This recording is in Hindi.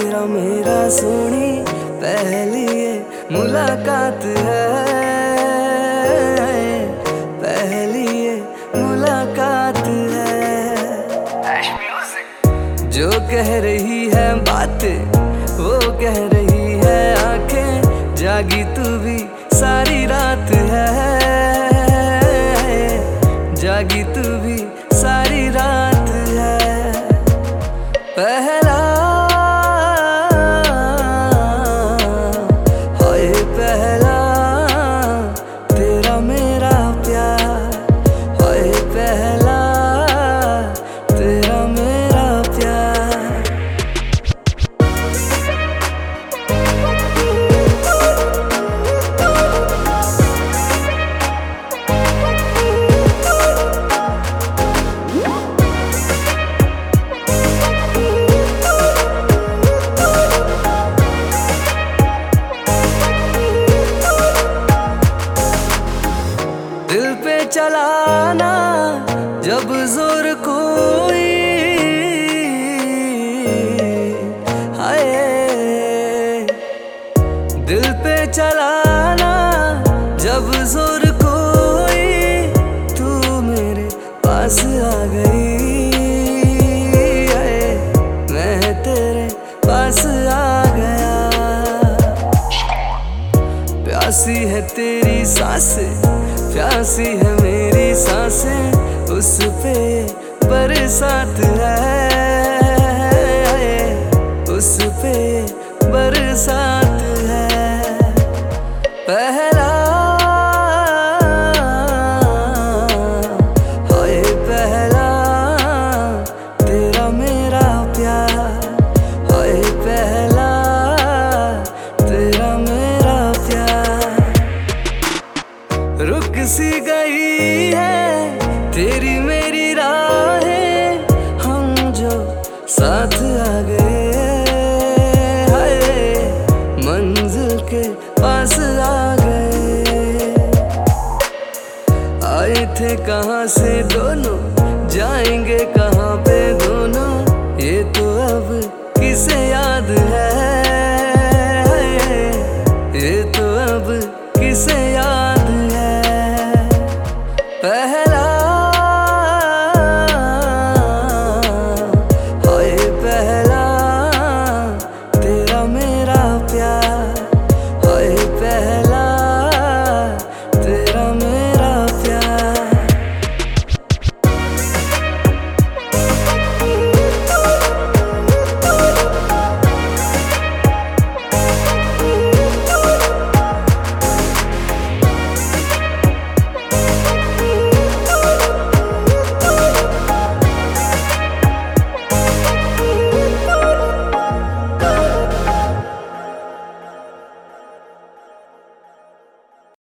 तेरा मेरा सोनी पहली ये मुलाकात है, पहली ये मुलाकात है। जो कह रही है बातें वो कह रही है आंखें, जागी तू भी सारी रात है, जागी तू भी सारी रात है। पहला हाय पहला तेरा मेरा प्यार, हाय पहला तेरा मेरा प्यार। दिल पे चलाना जब जोर कोई, हाय दिल पे चलाना जब जोर कोई, तू मेरे पास आ गई, मैं तेरे पास आ गया। प्यासी है तेरी सांसें, प्यासी है मेरी सांसें, उस पे बरसात है, उस पे बरसात है। पहला हाय पहला तेरा मेरा प्यार, हाय पहला तेरा मेरा प्यार। रुक सी गई है तेरी मेरी राहें, हम जो साथ आ गए, हाय मंजिल के पास आ गए। आए थे कहाँ से दोनों, जाएंगे कहाँ पे दोनों, ये तो अब किसे याद है।